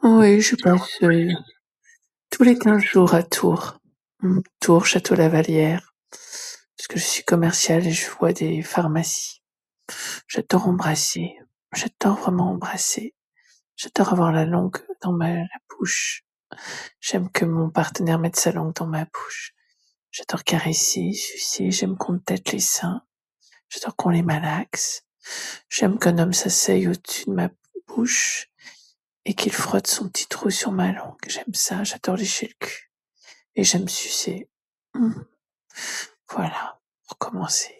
Oui, je passe, tous les 15 jours à Tours. Tours, Château-Lavallière, parce que je suis commerciale et je vois des pharmacies. J'adore embrasser, j'adore vraiment embrasser. J'adore avoir la langue dans la bouche. J'aime que mon partenaire mette sa langue dans ma bouche. J'adore caresser, sucer, j'aime qu'on me tette les seins. J'adore qu'on les malaxe. J'aime qu'un homme s'asseye au-dessus de ma bouche et qu'il frotte son petit trou sur ma langue. J'aime ça, j'adore lécher le cul. Et j'aime sucer. Voilà, pour commencer.